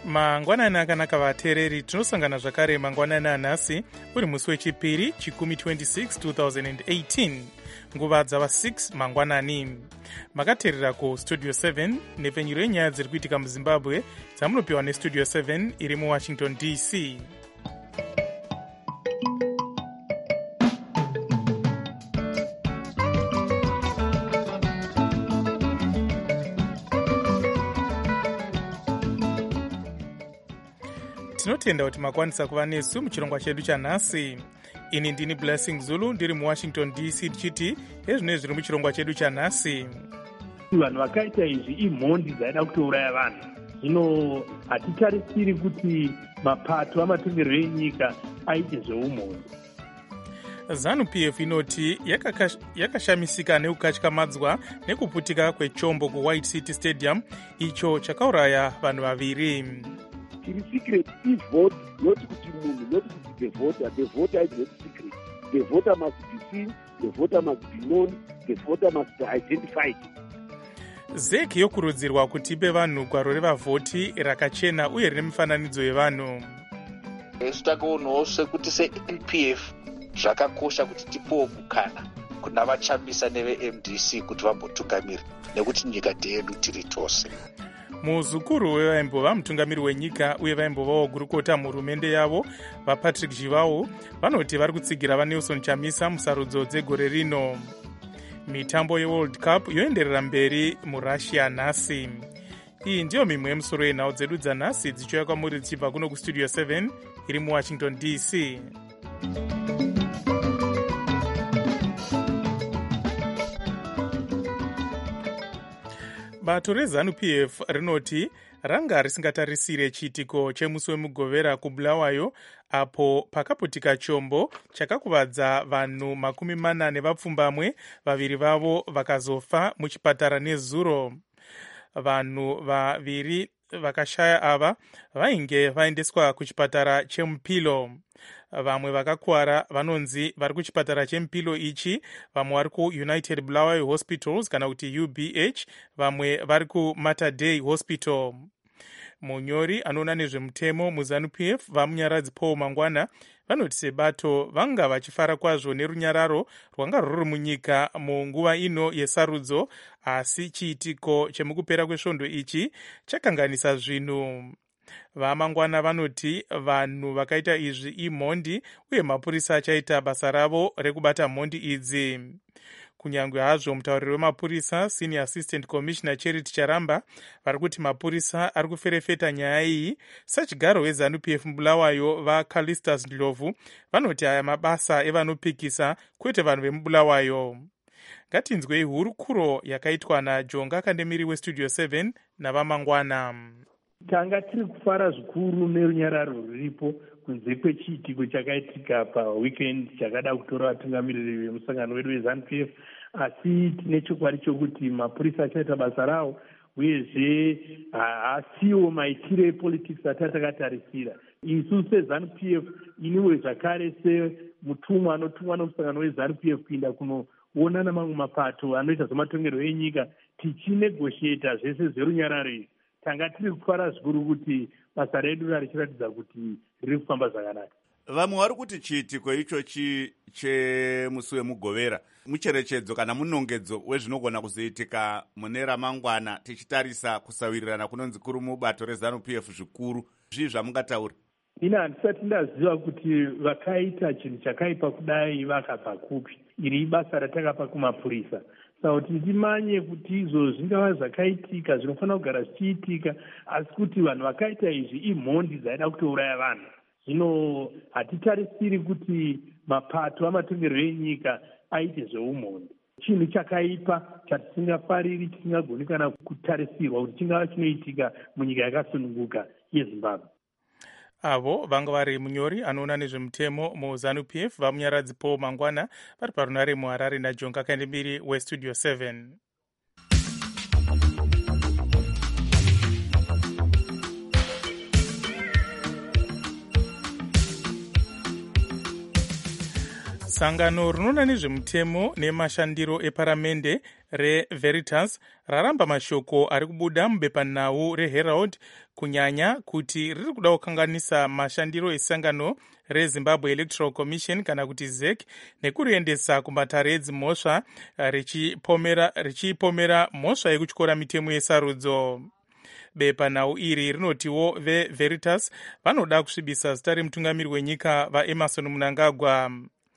mangwanani akanaka vateereri, tinosangana zvakare mangwanani anhasi uri musi wechipiri chikumi 26 2018 nguva dzava 6 mangwanani. makateerera kustudio 7 nepfenyuro yenyaya dziri kuitika muzimbabwe dzamunopiwa nestudio 7 iri muwashington dc. tinotenda kuti makwanisa kuva nesu muchirongwa chedu chanhasi. ini ndini Blessing Zulu ndiri muwashington dc tichiti ezvino zviri muchirongwa chedu chanhasi. vanhu vakaita izvi imhondi dzaida kutouraya vanhu. zvino hatitarisiri kuti mapato amatongerwo enyika aite zveumhondi. ZANU-PF inoti yakashamisika nekukatyamadzwa nekuputika kwechombo kuWhite City Stadium icho chakauraya vanhu vaviri. It is secret. If vote, not kuti munhu, not kuti the voter. The voter is not secret. The voter must be seen, the voter must be known, the voter must be identified. ZEC yokurudzirwa kuti ipe vanhu gwaro revavhoti rakachena uye rine mifananidzo yevanhu. Isu takaonawo sekuti se-NPF zvakakosha kuti tipewo mukana kuna vachambisa neve-MDC kuti vambotungamira nekuti nyika ndeyedu tiri tose. muzukuru wevaimbova mutungamiri wenyika uye vaimbovawo gurukota muhurumende yavo vapatrick Zhivau vanoti vari kutsigira vaNelson Chamisa musarudzo dzegore rino. mitambo yeworld cup yoenderera mberi murussia nhasi. iyi ndiyo mimwe yemusoro yenhau dzedu dzanhasi dzichiuya kwamuri dzichibva kuno kustudio 7 iri muwashington dc. bato reZANU-PF rinoti ranga risingatarisire chiitiko chemusi wemugovera kuBulawayo apo pakaputika chombo chakakuvadza vanhu 40 vapfumbamwe, vaviri vavo vakazofa muchipatara nezuro. vanhu vaviri vakashaya ava vainge vaendeswa kuchipatara cheMupilo. vamwe vakakwara vanonzi vari kuchipatara cheMupilo ichi, vamwe vari kuUnited Bulawayo Hospitals kana kuti UBH, vamwe vari kuMater Dei Hospital. munyori anoona nezvemutemo muZANU-PF vamunyaradzi Paul Mangwana vanoti sebato vanga vachifara kwazvo nerunyararo rwanga ruri munyika munguva ino yesarudzo, asi chiitiko chemukupera kwesvondo ichi chakanganisa zvinhu. vamangwana vanoti vanhu vakaita izvi imhondi uye mapurisa achaita basa ravo rekubata mhondi idzi. kunyange hazvo mutauriri wemapurisa senior assistant commissioner Charity Charamba vari kuti mapurisa ari kuferefeta nyaya iyi, sachigaro weZANU-PF muBulawayo vaCalistus Ndlovu vanoti aya mabasa evanopikisa kwete vanhu vemuBulawayo. ngatinzwei hurukuro yakaitwa naJonga Kandemiri westudio 7 navamangwana. tanga tiri kufara zvikuru nerunyararo ruripo kunze kwechiitiko chakaitika paweekend chakada kutora vatungamiriri vemusangano wedu weZANU-PF, asi tine chokwadi chokuti mapurisa achaita basa rawo uyezve haasiwo maitiro epolitics atakatarisira. isu seZANU-PF iniwe zvakare semutumwa anotumwa nomusangano weZANU-PF kuinda kunoona namamwe mapato anoita zvematongerwo enyika tichinegosheta zvese zverunyararo izvi, tanga tiri kufara zvikuru kuti basa redu richiratidza kuti riri kufamba zvakanaka. vamwe vari kuti chiitiko ichochi chemusi wemugovera mucherechedzo kana munongedzo wezvinogona kuzoitika mune ramangwana, tichitarisa kusawirirana kunonzi kuri mubato reZANU-PF zvikuru. zvii zvamungataura? ina handisati ndaziva kuti vakaita chinhu chakaipa kudai vakabva kupi. iri ibasa ratakapa kumapurisa, saka kuti ndimanye kuti izvo zvingava zvakaitika zvinofanira kugara zvichiitika, asi kuti vanhu vakaita izvi imhondi dzaida kutouraya vanhu. zvino hatitarisiri kuti mapato amatongerwo enyika aite zveumhondi. chinhu chakaipa chatisingafariri, tisingagoni kana kutarisirwa kuti chingava chinoitika munyika yakasununguka yeZimbabwe. avo vanga vari munyori anoona nezvemutemo muZANU-PF vamunyaradzi Paul Mangwana vari parunare muHarare naJonga Kandemiri westudio 7. Sangano rinoona nezvemutemo nemashandiro eparamende reVeritas raramba mashoko ari kubuda mubepanhau reHerald kunyanya kuti riri kuda kukanganisa mashandiro esangano reZimbabwe Electoral Commission kana kuti ZEC nekuriendesa kumatare edzimhosva richipomera mhosva yekutyora mitemo yesarudzo. Bepanhau iri rinotiwo veVeritas vanoda kusvibisa zita remutungamiri wenyika vaEmmerson Mnangagwa.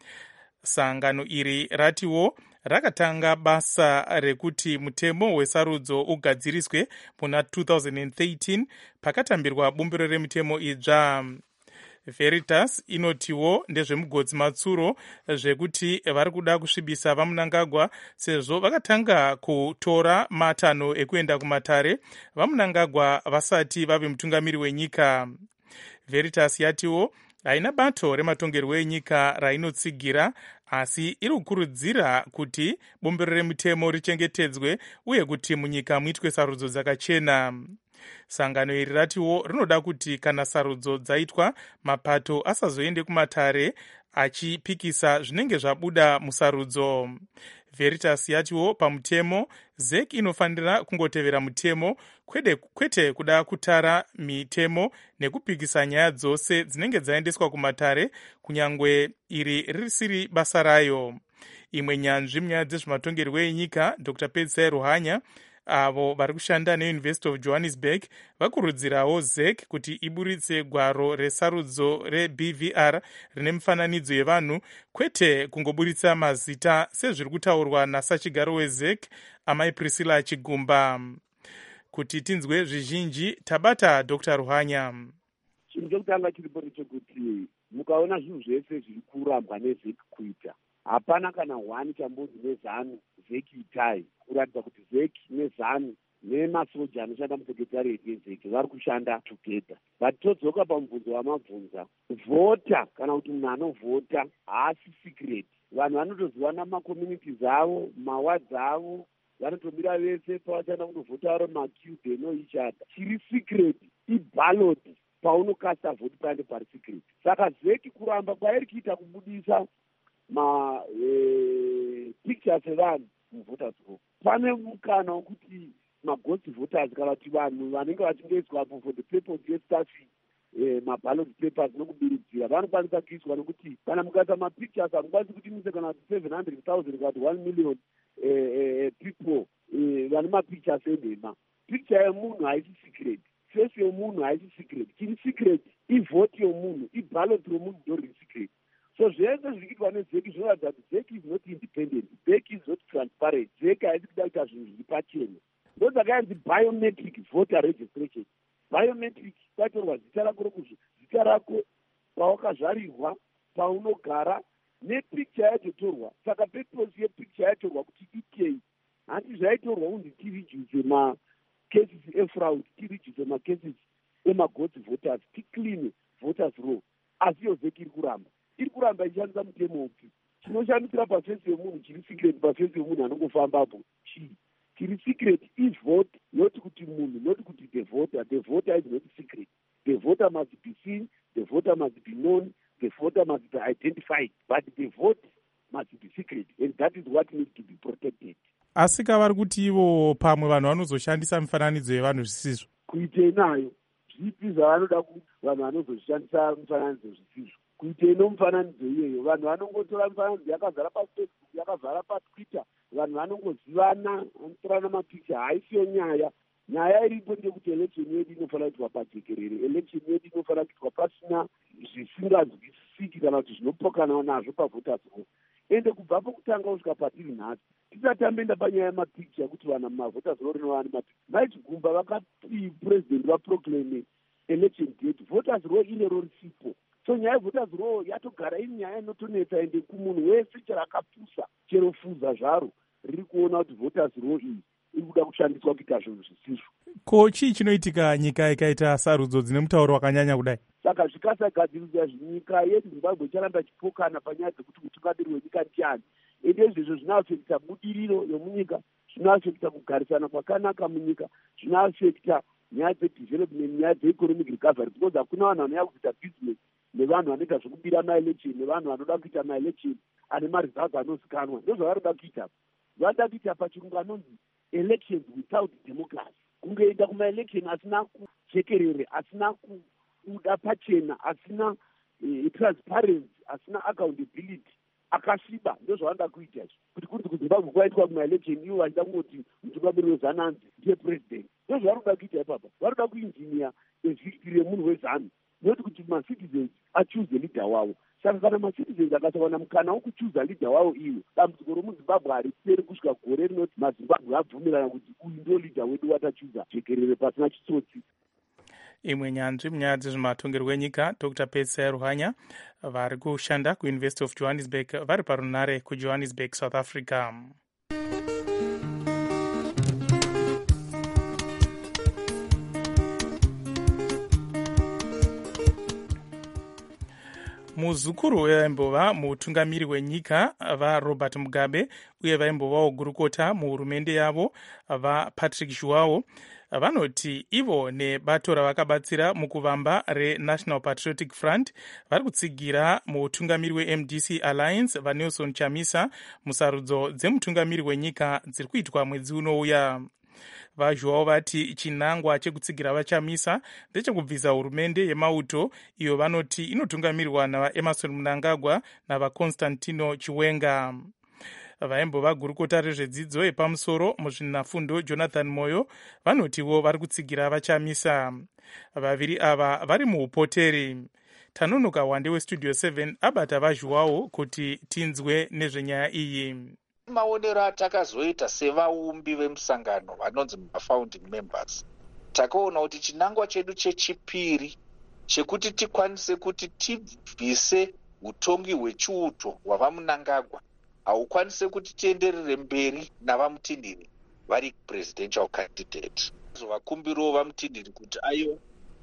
Sangano iri ratiwo rakatanga basa rekuti mutemo wesarudzo ugadziriswe muna 2013 pakatambirwa bumbiro remitemo idzva. Veritas inotiwo ndezvemugodzi matsuro zvekuti vari kuda kusvibisa vaMnangagwa sezvo vakatanga kutora matanho ekuenda kumatare vaMnangagwa vasati vave mutungamiri wenyika. Veritas yatiwo haina bato rematongerwo enyika rainotsigira, asi iri kukurudzira kuti bumbiro remitemo richengetedzwe uye kuti munyika muitwe sarudzo dzakachena. Sangano iri ratiwo rinoda kuti kana sarudzo dzaitwa mapato asazoende kumatare achipikisa zvinenge zvabuda musarudzo. Veritas yatiwo pamutemo ZEC inofanira kungotevera mutemo kwete kuda kutara mitemo nekupikisa nyaya dzose dzinenge dzaendeswa kumatare kunyangwe iri risiri basa rayo. Imwe nyanzvi munyaya dzezvematongerwo enyika Dr. Pedzai Ruhanya avo vari kushanda neUniversity of Johannesburg vakurudzirawo ZEC kuti iburitse gwaro resarudzo reBVR rine mifananidzo yevanhu kwete kungoburitsa mazita sezviri kutaurwa nasachigaro weZEC amai Priscilla Chigumba. Kuti tinzwe zvizhinji tabata Dr. Ruhanya. Chinhu chekutanga chiripo ndechekuti mukaona zvinhu zvese zviri kurambwa neZEC kuita, hapana kana hwani chambonzi nezanu ZEC itai, kuratidza kuti ZEC nezanu nemasoja anoshanda musekretariat yeZEC vari kushanda together. But todzoka pamubvunzo wamabvunza, vhota kana kuti munhu anovhota haasi secret. Vanhu vanotozivana mumakommunities avo, mawards avo, vanotomira vese pavachanda kundovhota vari mumaqueue no each other. Chiri secret iballot paunokasta vhoti pande pari secret. Saka ZEC kuramba kwairi kuita kubudisa pictures evanhu muvoters roll, pane mukana wekuti maghost voters kana kuti vanhu vanenge vachingoiswapo for the purpose yestaffing maballot papers nokubiridzira vanokwanisa kuiswa, nokuti kana mukaisa mapictures hamukwanisi kuti mise kana kuti 700,000 kana kuti 1 million people vane mapictures enhema. Picture yemunhu haisi secret, face yemunhu haisi secret. Chiri secret ivhoti yemunhu, iballot remunhu ndo riri secret. So zvese zviri kuitwa neZEC zvinoratidza kuti ZEC is not independent, ZEC is not transparent, ZEC haisi kuda kuita zvinhu zviri pachena. Ndo dzakayanzi biometric voter registration. Biometric kwatorwa zita rako zita rako, pawakazvarirwa, paunogara, nepicture yachotorwa. Saka purpose yepicture yatorwa kuti ikei, hati zvaitorwa unzi tireduce macases efraud, tireduce macases emaghost voters, ticlean voters roll. Asi yo ZEC iri kuramba ichishandisa mutemo upi. Chinoshandisira pafesi yemunhu chiri secret, pafesi yemunhu anongofambapo chiri secret ivote, not kuti munhu, not kuti the voter is not secret. The voter must be seen, the voter must be known, the voter must be identified, but the vote must be secret, and that is what needs to be protected. Asi kavari kuti ivo pamwe vanhu vanozoshandisa mifananidzo yevanhu zvisizvo, kuitei nayo zvipi zvavanoda kuti vanhu vanozoshandisa mifananidzo zvisizvo, kuitei nomufananidzo iyeyo. Vanhu vanongotora mifananidzo yakazara paFacebook, yakazara paTwitter, vanhu vanongozivana, vanotorana mapicture. Haisiyo nyaya iripo ndekuti election yedu inofanira kuitwa pajekerere, election yedu inofanira kuitwa pasina zvisingazwisisiki kana kuti zvinopokana nazvo pavoters roll. Ende kubva pokutanga kusvika patiri nhasi tisatamboenda panyaya yemapicture kuti vanhu mumavoters roll rinova nemapicture. Chigumba vakati president vaproclaim election date, voters roll inero risipo. So nyaya yevoters roll yatogara iri nyaya inotonetsa, ende kumunhu wese chero akapusa chero fuza zvaro riri kuona kuti voters roll iyi iri kuda kushandiswa kuita zvinhu zvisizvo. Ko chii chinoitika nyika ikaita sarudzo dzine mutauro wakanyanya kudai? Saka zvikasagadziridza nyika yedu Zimbabwe icharamba chipokana panyaya dzekuti mutungamiri wenyika ndiani. Ende izvezvo zvinoafekta budiriro yomunyika, zvinoafekta kugarisana kwakanaka munyika, zvinoafekta nyaya dzedevelopment, nyaya dzeeconomic recovery, because hakuna vanhu vanouya kuita business nevanhu vanoita zvekubira maelection, nevanhu vanoda kuita maelection. ane marizazi anozikanwa. Ndozvavari kuda kuita. Vanoda kuita pachirungu anonzi elections without democracy. Kungeenda kuma-election asina kujekerere, asina kuda pachena, asina transparency, asina accountability, akasviba. Ndozvavanoda kuita kuti kuti kuZimbabwe kwaitwa kuma-election iwo vachida kungoti mutungamiri weZananzi ndiye president. Ndozvavari kuita ipapa. Vari kuda kuinjinia evhikiti remunhu weZanu, noti kuti macitizens achuze leader wavo. Saka kana macitizens akasawana mukana wokuchuza leader wavo iwo, dambudziko romuZimbabwe hariperi kusvika gore rinoti maZimbabwe abvumirana kuti uyu ndio leader wedu watachuza jekerere pasina chitsotsi. Imwe nyanzvi munyaya dzezvematongerwo enyika, Dr. Petsai Ruhanya, vari kushanda kuUniversity of Johannesburg, vari parunare kuJohannesburg, South Africa. muzukuru vaimbova mutungamiri wenyika vaRobert Mugabe uye vaimbovawo gurukota muhurumende yavo vaPatrick Zhuwao vanoti ivo nebato ravakabatsira mukuvamba reNational Patriotic Front vari kutsigira mutungamiri weMDC Alliance vaNelson Chamisa musarudzo dzemutungamiri wenyika dziri kuitwa mwedzi unouya. VaZhuwao vati chinangwa chekutsigira vaChamisa ndechekubvisa hurumende yemauto iyo vanoti inotungamirwa navaEmerson Mnangagwa navaConstantino Chiwenga. Vaimbova gurukota rezvedzidzo yepamusoro muzvinafundo Jonathan Moyo vanotiwo vari kutsigira vaChamisa. Vaviri ava vari muupoteri. Tanonoka Wande weStudio 7 abata vaZhuwao kuti tinzwe nezvenyaya iyi. Maonero atakazoita sevaumbi vemusangano vanonzi mafounding members, takaona kuti chinangwa chedu chechipiri chekuti tikwanise kuti tibvise utongi hwechiuto hwavaMnangagwa haukwanise kuti tienderere mberi navaMutindiri vari presidential candidate. Vakumbirawo vaMutindiri kuti aiwa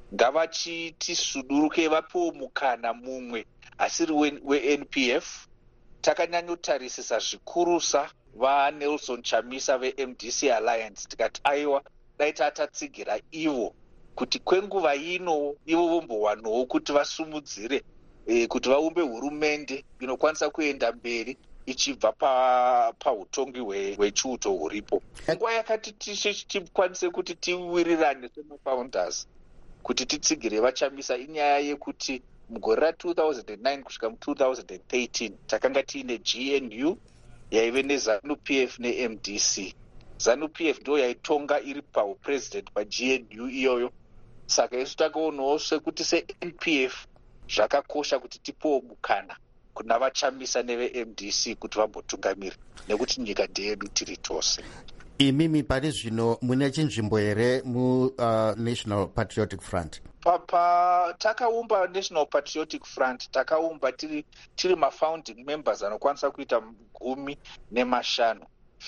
ngavachitisuduruke vapewo mukana mumwe asiri weNPF. Takanyanyotarisisa zvikurusa vaNelson Chamisa veMDC Alliance tikati aiwa dai tatatsigira ivo kuti kwenguva ino ivo vombowanawo kuti vasumudzire kuti vaumbe hurumende inokwanisa kuenda mberi ichibva pautongi hwechiuto huripo. Nguva yakati tikwanise kuti tiwirirane semafounders kuti titsigire vaChamisa inyaya yekuti mugore ra2009 kusvika mu2013 takanga tiine GNU yaive neZANU-PF neMDC. ZANU-PF ndo yaitonga iri paupresident paGNU iyoyo. Saka isu takaonawo sekuti seNPF zvakakosha kuti tipewo mukana kuna vaChamisa neveMDC kuti vambotungamira nekuti nyika ndeyedu tiri tose. Imimi pari zvino mune chinzvimbo here National Patriotic Front? Takaumba National Patriotic Front, takaumba tiri mafounding members anokwanisa kuita 15.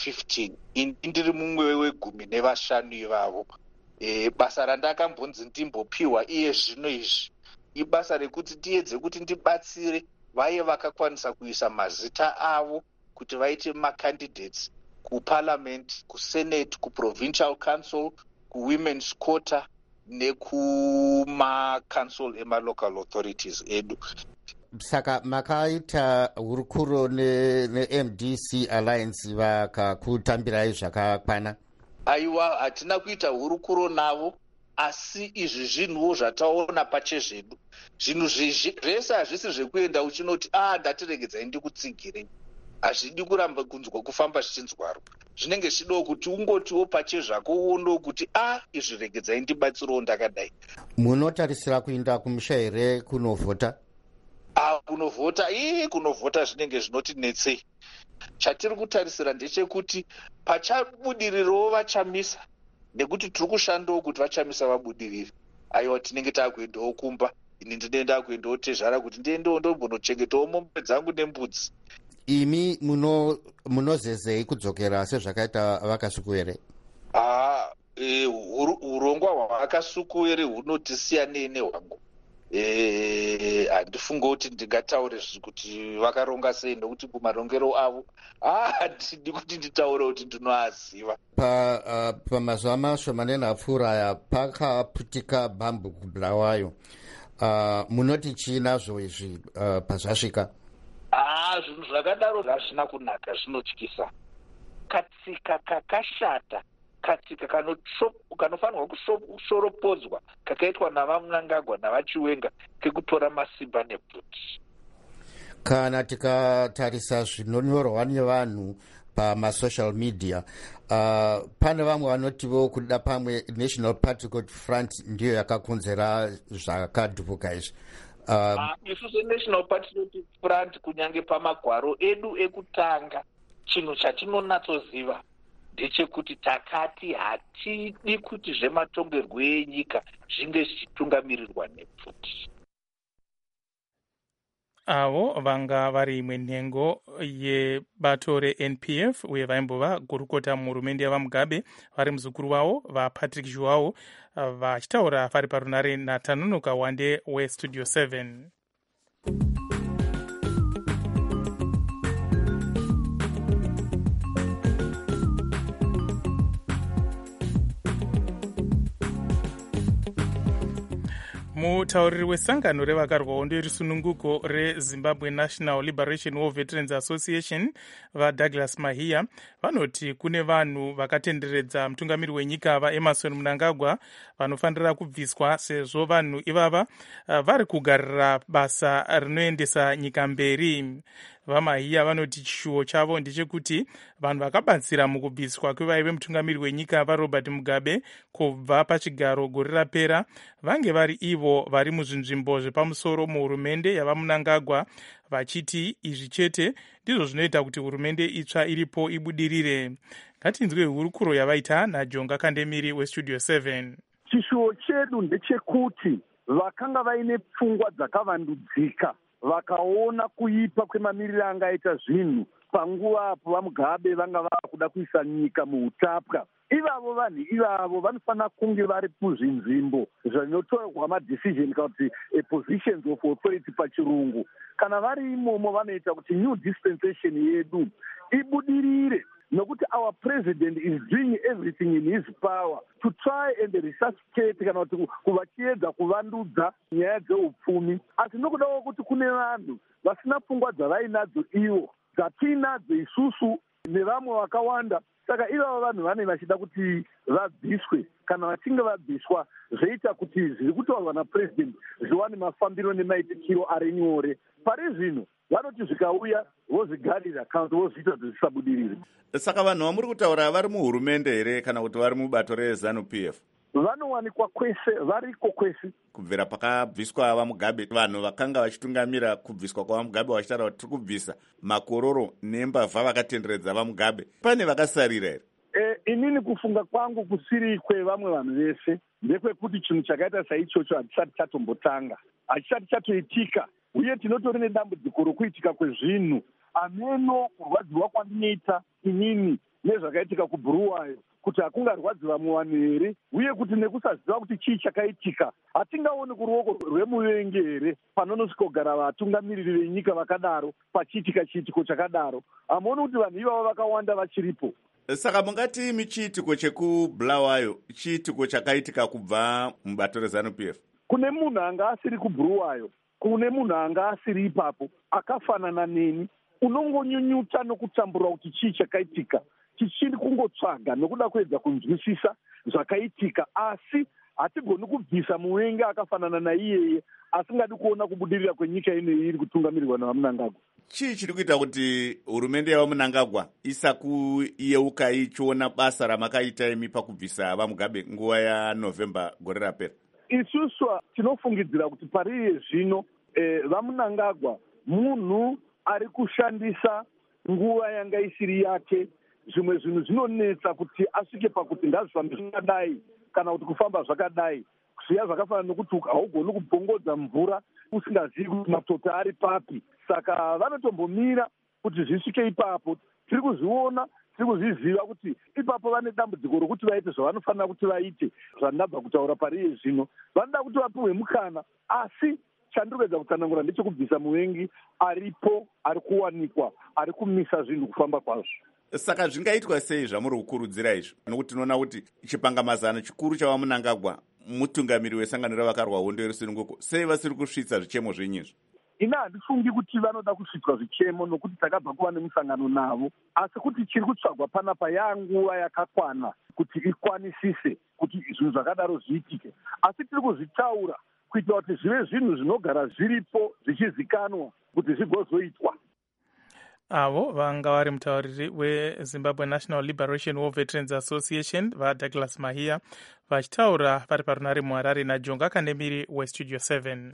Ndiri mumwe we10 nevashanu ivavo. Basa randakambonzi ndimbopiwa iye zvino izvi ibasa rekuti tiedze kuti ndibatsire vaye vakakwanisa kuisa mazita avo kuti vaite macandidates kuparliament, kusenate, kuprovincial council, kuwomen's quota nekuma-council ema-local authorities edu. Saka makaita hurukuro neMDC Alliance vakakutambirai zvakakwana? Aiwa, hatina kuita hurukuro navo, asi izvi zvinhuwo zvataona pachezvedu. Zvinhu zvese hazvisi zvekuenda uchinoti ndatiregedzai ndikutsigirei. Hazvidi kuramba kunzwa kufamba zvichinzwaro. Zvinenge zvichidawo kuti ungotiwo pachezvako uonewo kuti izvi regedzai ndibatsirewo ndakadai. Munotarisira kuenda kumusha here kunovhota? Kunovhota, kunovhota zvinenge zvinotinetsei. Chatiri kutarisira ndechekuti pachabudirirawo vaChamisa, nekuti tiri kushandawo kuti vaChamisa vabudirire. Aiwa, tinenge taakuendawo kumba, ini ndinoenda kuendawo tezvara kuti ndiendewo ndombonochengetawo mombe dzangu nembudzi. Imi munozezei kudzokera sezvakaita vakasuku here? Urongwa hwavakasuku here hunotisiya nehwangu. Handifunga kuti ndingataure kuti vakaronga sei nekuti kumarongero avo handidi kuti nditaure kuti ndinoaziva. Pamazuva mashomanene apfuura aya pakaputika bhambu kuBulawayo. Munoti chii nazvo izvi pazvasvika? zvinhu zvakadaro hazvina kunaka, zvinotyisa. Katsika kakashata, katsika kanofanirwa kushoropodzwa kakaitwa navaMnangagwa navaChiwenga kekutora masimba nebvute. Kana tikatarisa zvinonyorwa nevanhu pamasocial media, pane vamwe vanotivo kuda pamwe National Patriotic Front ndiyo yakakonzera zvakadhubuka izvi. Isu seNational Patriotic Front kunyange pamagwaro edu ekutanga, chinhu chatinonatsoziva ndechekuti takati hatidi kuti zvematongerwo enyika zvinge zvichitungamirirwa nebvute. Avo vanga vari imwe nhengo yebato reNPF uye vaimbova gurukota muhurumende yavaMugabe vari muzukuru wavo vaPatrick Zhuwao vachitaura vari parunare naTanonoka Wande weStudio 7. Mutauriri wesangano revakarwa hondo yerisununguko reZimbabwe National Liberation War Veterans Association vaDouglas Mahiya vanoti kune vanhu vakatenderedza mutungamiri wenyika vaEmmerson Mnangagwa vanofanira kubviswa sezvo vanhu ivava vari kugarira basa rinoendesa nyika mberi. VaMahiya vanoti chishuwo chavo ndechekuti vanhu vakabatsira mukubviswa kwevaive mutungamiri wenyika vaRobert Mugabe kubva pachigaro gore rapera vange vari ivo vari muzvinzvimbo zvepamusoro muhurumende yavaMnangagwa, vachiti izvi chete ndizvo zvinoita kuti hurumende itsva iripo ibudirire. Ngatinzwe hurukuro yavaita naJonga Kandemiri weStudio 7. Chishuwo chedu ndechekuti vakanga vaine pfungwa dzakavandudzika vakaona kuipa kwemamiriro angaita zvinhu panguva apo vaMugabe vanga vakuda kuisa nyika muutapwa. Ivavo vanhu ivavo vanofanira kunge vari muzvinzvimbo zvinotorwa madecision kana kuti positions of authority pachirungu. Kana vari imomo vanoita kuti new dispensation yedu ibudirire, nokuti our president is doing everything in his power to try and resuscitate kana kuti kuvachiedza kuvandudza nyaya dzeupfumi. Asi nokudawo kuti kune vanhu vasina pfungwa dzavainadzo ivo dzatiinadzo isusu nevamwe vakawanda. Saka ivavo vanhu vane vachida kuti vabviswe. Kana vachinge vabviswa zvoita kuti zviri kutaurwa napresident zviwane mafambiro nemaitikiro ari nyore. Pari zvino vanoti zvikauya vozvigarira kana kuti vozviita kuti zvisabudirire. Saka vanhu vamuri kutaura vari muhurumende here kana kuti vari mubato reZANU-PF? Vanowanikwa kwese, variko kwese. Kubvira pakabviswa vaMugabe, vanhu vakanga vachitungamira kubviswa kwavaMugabe vachitaura kuti tiri kubvisa makororo nembavha vakatenderedza vaMugabe, pane vakasarira here? Inini kufunga kwangu kusiri kwevamwe vanhu vese ndekwekuti chinhu chakaita saichocho hachisati chatombotanga, hachisati chatoitika, uye tinotori nedambudziko rokuitika kwezvinhu. Ameno kurwadziwa kwandinoita inini nezvakaitika kuBuluwayo kuti hakungarwadzi vamwe vanhu here, uye kuti nekusaziva kuti chii chakaitika hatingaoni kuruoko rwemuvengi here panonosvika kugara vatungamiriri venyika vakadaro pachiitika chiitiko chakadaro. Hamuoni kuti vanhu ivavo vakawanda vachiripo? Saka mungati michiitiko chekuBulawayo chiitiko chakaitika kubva mubato reZANU-PF? Kune munhu anga asiri kuBuluwayo, kune munhu anga asiri ipapo akafanana neni, unongonyunyuta nokutambura kuti chii chakaitika, tichiri kungotsvaga nokuda kuedza kunzwisisa zvakaitika, asi hatigoni kubvisa muvengi akafanana naiyeye asingadi kuona kubudirira kwenyika ineyi iri kutungamirirwa navaMnangagwa. Chii chiri kuita kuti hurumende yavaMnangagwa isakuyeuka ichiona basa ramakaita imi pakubvisa vaMugabe nguva yaNovemba gore rapera? Isusu tinofungidzira kuti pariye zvino vaMnangagwa munhu ari kushandisa nguva yanga isiri yake. Zvimwe zvinhu zvinonetsa kuti asvike pakuti ngazvifambe zvakadai kana kuti kufamba zvakadai, zviya zvakafanana nokuti haugoni kubhongodza mvura usingazivi kuti matota ari papi. Saka vanotombomira kuti zvisvike ipapo. Tiri kuzviona, tiri kuzviziva kuti ipapo vane dambudziko rokuti vaite zvavanofanira kuti vaite. Zvandabva kutaura pariye zvino vanoda kuti vapiwe mukana, asi chandiri kuedza kutsanangura ndechekubvisa muvengi aripo, ari kuwanikwa, ari kumisa zvinhu kufamba kwazvo. Saka zvingaitwa sei zvamuri kukurudzira izvo? Nokuti tinoona kuti chipangamazano chikuru chavaMnangagwa mutungamiri wesangano ravakarwa hondo yerusununguko, sei vasiri kusvitsa zvichemo zvenyizvo? ina handifungi kuti vanoda kusvitswa zvichemo nokuti takabva kuva nemusangano navo, asi kuti chiri kutsvagwa panapa yanguva yakakwana kuti ikwanisise kuti zvinhu zvakadaro zviitike. Asi tiri kuzvitaura kuitira kuti zvive zvinhu zvinogara zviripo zvichizikanwa kuti zvigozoitwa. Avo vanga vari mutauriri weZimbabwe National Liberation War Veterans Association vaDouglas Mahia vachitaura vari parunare muHarare naJonga Kanemiri weStudio 7.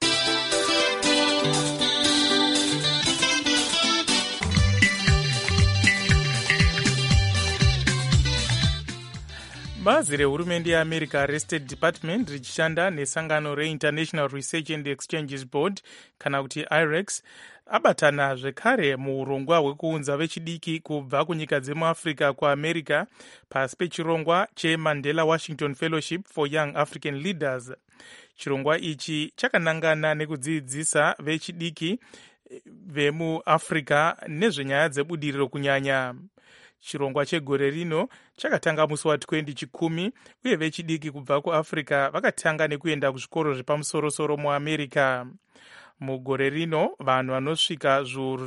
Bazi rehurumende yeAmerica reState Department richishanda nesangano reInternational Research and Exchanges Board kana kuti IREX abatana zvekare muurongwa hwekuunza vechidiki kubva kunyika dzemuAfrica kuAmerica pasi pechirongwa cheMandela Washington Fellowship for Young African Leaders. Chirongwa ichi chakanangana nekudzidzisa vechidiki vemuAfrica nezvenyaya dzebudiriro kunyanya. Chirongwa chegore rino chakatanga musi wa2010 uye vechidiki kubva kuAfrica vakatanga nekuenda kuzvikoro zvepamusoro-soro muAmerica. Mugore rino vanhu vanosvika zviuru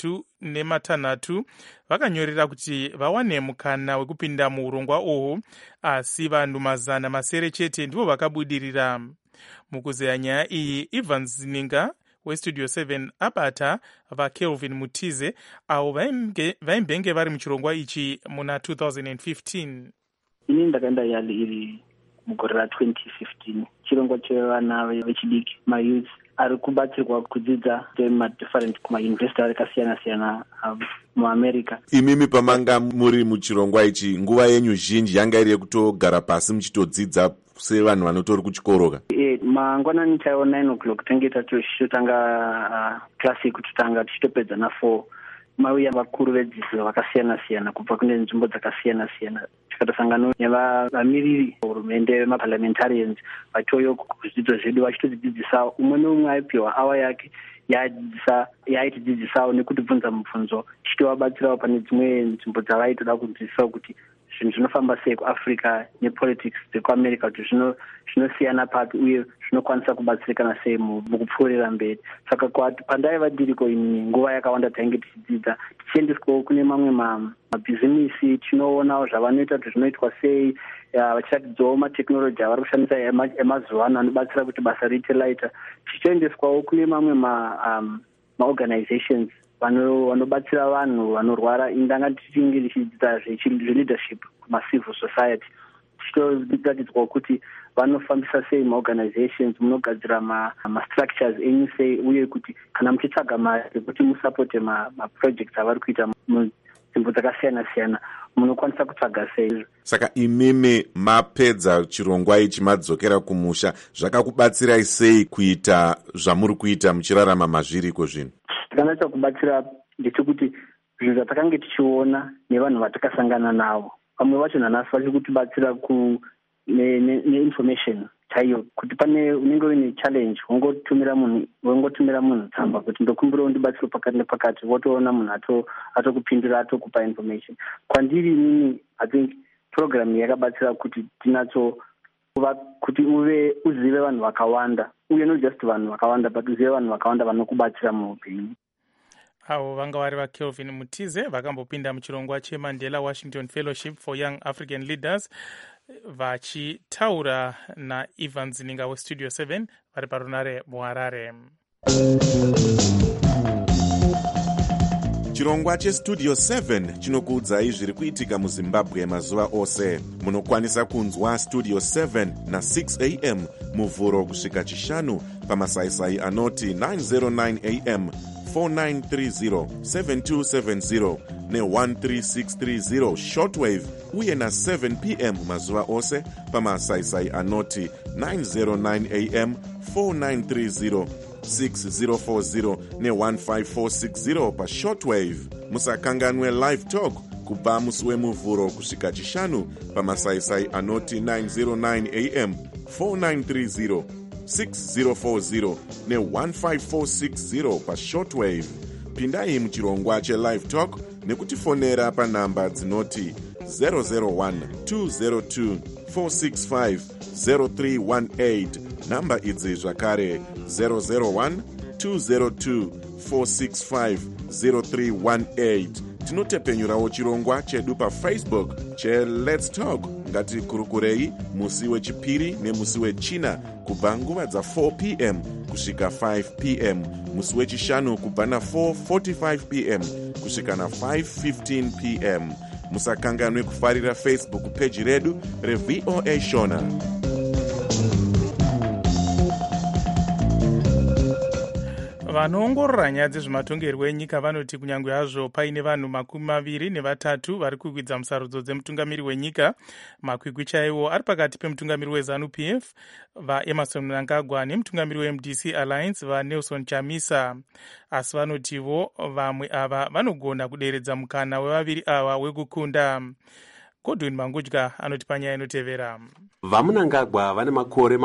3.6 vakanyorera kuti vawane mukana wekupinda muurongwa uhu, asi vanhu 700 chete ndivo vakabudirira. Mukuzeya nyaya iyi, Evans Zininga weStudio 7 abata vaKelvin Mutize avo vaimbenge vari muchirongwa ichi muna 2015. Ini ndakaenda yali iri mugore ra2015 chirongwa chevana vechidiki mayouth ari kubatsirwa kudzidza different kumayunivhesiti akasiyana-siyana muAmerica. Imimi pamanga muri muchirongwa ichi, nguva yenyu zhinji yanga iri yekutogara pasi muchitodzidza sevanhu vanotori kuchikoroka? Mangwanani chaiwo 9 o'clock tenge tatotanga klasi yekutotanga tichitopedza na4 mauya vakuru vedzidzo vakasiyana-siyana kubva kune nzvimbo dzakasiyana-siyana. Tikatosangana nevamiririri hurumende vemaparliamentarians vachouya kuzvidzidzo zvedu vachitodzidzisawo. Umwe neumwe aipiwa awa yake yaitidzidzisawo nekutibvunza mubvunzo, tichitovabatsirawo pane dzimwe nzvimbo dzavaitoda kudzidzisawo kuti zvinhu zvinofamba sei kuAfrica nepolitics dzekuAmerica kuti zvinosiyana papi uye zvinokwanisa kubatsirikana sei mukupfuurira mberi. Saka pandaiva ndiriko ini nguva yakawanda tainge tichidzidza tichiendeswawo kune mamwe mabhizimisi, tinoonawo zvavanoita kuti zvinoitwa sei, vachiratidzawo mateknoloji avari kushandisa emazuva ano anobatsira kuti basa riite laita. Tichiendeswawo kune mamwe maorganizations vanobatsira vanhu vanorwara, indanga tichinge tichidzidza zveleadership kumacivil society. Tichitoratidzwawo kuti vanofambisa sei maorganizations, munogadzira mastructures enyu sei, uye kuti kana muchitsvaga mari yekuti musapote maprojects avari kuita munzvimbo dzakasiyana-siyana munokwanisa kutsvaga sei. Saka imimi mapedza chirongwa ichi madzokera kumusha, zvakakubatsirai sei kuita zvamuri kuita muchirarama mazviriko zvino? Chakanaka kubatsira ndechekuti zvinhu zvatakange tichiona nevanhu vatakasangana navo, vamwe vacho nanasi vachiri kutibatsira neinformation chaiyo, kuti pane unenge uine challenge wongotumira munhu tsamba kuti ndokumbirawo ndibatsiro pakati nepakati, wotoona munhu atokupindura atokupa information. Kwandiri inini I think program yakabatsira kuti tinatso kuti uzive vanhu vakawanda, uye not just vanhu vakawanda but uzive vanhu vakawanda vanokubatsira muupenyu. Avo vanga vari vaKelvin Mutize vakambopinda muchirongwa cheMandela Washington Fellowship for Young African Leaders vachitaura naEvans Zininga weStudio 7 vari parunare muHarare. Chirongwa cheStudio 7 chinokuudzai zviri kuitika muZimbabwe mazuva ose. Munokwanisa kunzwa Studio 7 na6 am muvhuro kusvika chishanu pamasaisai anoti 909 am 4930 7270 ne13630 shortwave uye na7 pm mazuva ose pamasaisai anoti 909 am 4930 6040 ne15460 pashortwave. Musakanganwe live talk kubva musi wemuvhuro kusvika chishanu pamasaisai anoti 909 am 4930 6040 ne15460 pashortwave. Pindai muchirongwa chelive talk nekutifonera panhamba dzinoti 001 202 465 0318. Namba idzi zvakare 001 202 465 0318. tinotepenyurawo chirongwa chedu pafacebook cheLet's Talk ngatikurukurei musi wechipiri nemusi wechina kubva nguva dza4 p.m. kusvika 5 p.m. musi wechishanu kubva na4:45 p.m. kusvika na5:15 p.m. musakanganwe kufarira Facebook peji redu reVOA Shona. vanoongorora nyaya dzezvematongerwo enyika vanoti kunyange hazvo paine vanhu 23 vari kukwidza musarudzo dzemutungamiri wenyika, makwikwi chaiwo ari pakati pemutungamiri weZANU-PF vaEmmerson Mnangagwa nemutungamiri weMDC Alliance vaNelson Chamisa. Asi vanotivo vamwe ava vanogona kuderedza mukana wevaviri ava wekukunda. Godwin Mangudya anoti panyaya inotevera. vaMnangagwa vane makore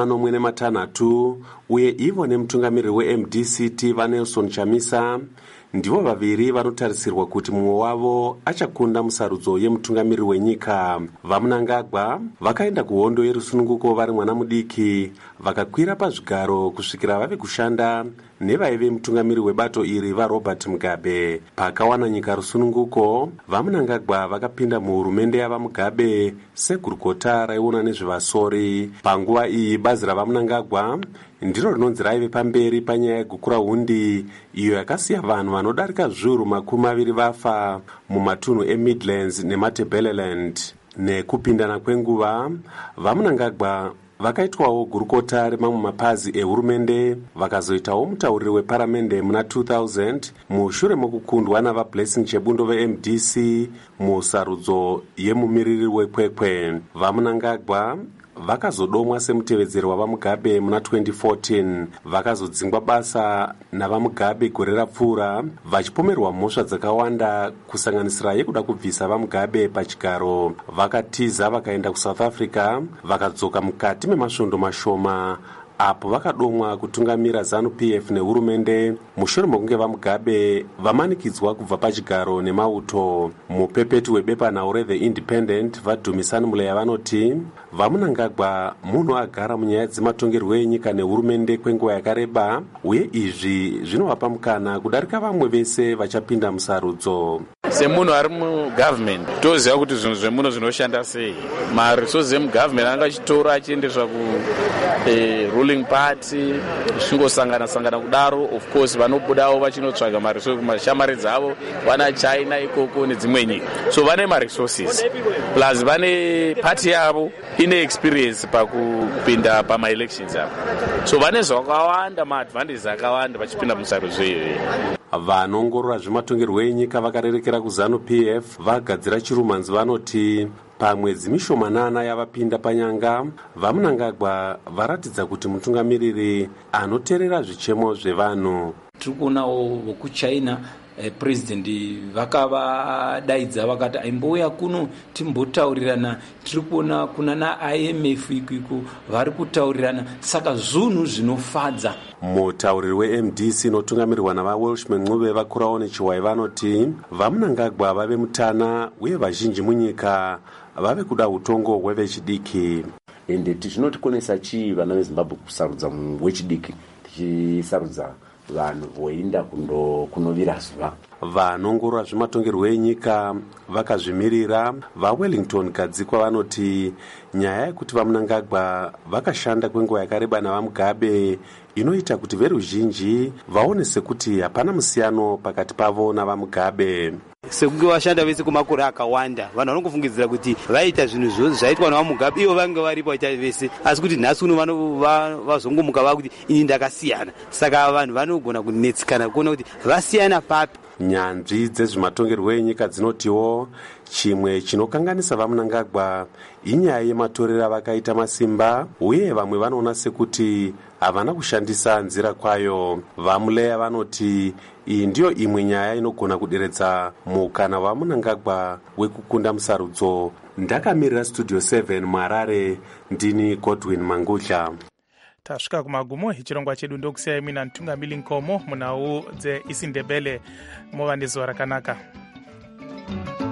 46 uye ivo nemutungamiri weMDCT vaNelson Chamisa ndivo vaviri vanotarisirwa kuti mumwe wavo achakunda musarudzo yemutungamiri wenyika. vaMnangagwa vakaenda kuhondo yerusununguko vari mwana mudiki, vakakwira pazvigaro kusvikira vave kushanda nevaive mutungamiri webato iri vaRobert Mugabe. Pakawana nyika rusununguko, vaMnangagwa vakapinda muhurumende yavaMugabe segurukota raiona nezvevasori. Panguva iyi bazi ravaMnangagwa ndiro rinonzi raive pamberi panyaya yegukura hundi iyo yakasiya vanhu vanodarika zviuru 20 vafa mumatunhu eMidlands neMatabeleland. Nekupindana kwenguva, vaMnangagwa vakaitwawo gurukota remamwe mapazi ehurumende, vakazoitawo mutauriri weparamende muna 2000 mushure mokukundwa navaBlessing Chebundo veMDC musarudzo yemumiriri wekwekwe. vaMnangagwa vakazodomwa semutevedzeri wavaMugabe muna 2014, vakazodzingwa basa navaMugabe gore rapfuura, vachipomerwa mhosva dzakawanda kusanganisira yekuda kubvisa vaMugabe pachigaro. Vakatiza vakaenda kuSouth Africa, vakadzoka mukati memasvondo mashoma apo vakadomwa kutungamira ZANU-PF nehurumende mushure mokunge vaMugabe vamanikidzwa kubva pachigaro nemauto. Mupepeti webepanhau reThe Independent vaDumisani Muleya vanoti vaMnangagwa munhu agara munyaya dzematongerwo enyika nehurumende kwenguva yakareba, uye izvi zvinovapa mukana kudarika vamwe vese vachapinda musarudzo. semunhu ari mugovernment toziva kuti zvinhu zvemuno zvinoshanda sei. Marisosi emugovernment anga achitora achiendeswa ruling party zvingosangana kudaro. Of course vanobudawo vachinotsvaga marisosi kumashamari dzavo, vana China ikoko nedzimwe nyika, so vane maresources plus vane party yavo ine experience pakupinda pamaelections avo, so vane zvakawanda, maadvantages akawanda vachipinda musarudzo iyoyo. Vanoongorora zvematongerwo enyika vakarerekera kuZANU-PF vagadzira chirumanzi vanoti pamwedzi mishomanana yavapinda panyanga, vaMnangagwa varatidza kuti mutungamiriri anoteerera zvichemo zvevanhu. Tiri kuonawo vokuChina president vakavadaidza vakati aimbouya kuno timbotaurirana. Tiri kuona kuna naIMF ikiko vari kutaurirana, saka zvinhu zvinofadza. Mutauriri weMDC inotungamirirwa navaWelshman Ncube vakurawo nechiwai vanoti vaMnangagwa vave mutana uye vazhinji munyika vave kuda utongo hwevechidiki. Ende zvinotikonesa chii vana veZimbabwe kusarudza munhu wechidiki tichisarudza vanhu voinda kunovira zuva? Vanoongorora zvematongerwo enyika vakazvimirira. vaWellington Gadzikwa vanoti nyaya yekuti vaMnangagwa vakashanda kwenguva yakareba navaMugabe inoita kuti veruzhinji vaone sekuti hapana musiyano pakati pavo navaMugabe. sekunge vashanda vese kumakore akawanda, vanhu vanongofungidzira kuti vaita zvinhu zvose zvaitwa navaMugabe ivo vange varipo vaita vese, asi kuti nhasi uno vazongomuka vakuti ini ndakasiyana. Saka vanhu vanogona kunetsikana kuona kuti vasiyana papi. Nyanzvi dzezvematongerwo enyika dzinotiwo chimwe chinokanganisa vaMnangagwa inyaya yematorero vakaita masimba, uye vamwe vanoona sekuti havana kushandisa nzira kwayo. vaMuleya vanoti iyi ndiyo imwe nyaya inogona kuderedza mukana waMnangagwa wekukunda musarudzo. Ndakamirira Studio 7 muHarare, ndini Godwin Mangudya. Tasvika kumagumo echirongwa chedu ndokusiyai mina Ntungamili Nkomo munhau dzeIsindebele. Muva nezuva rakanaka.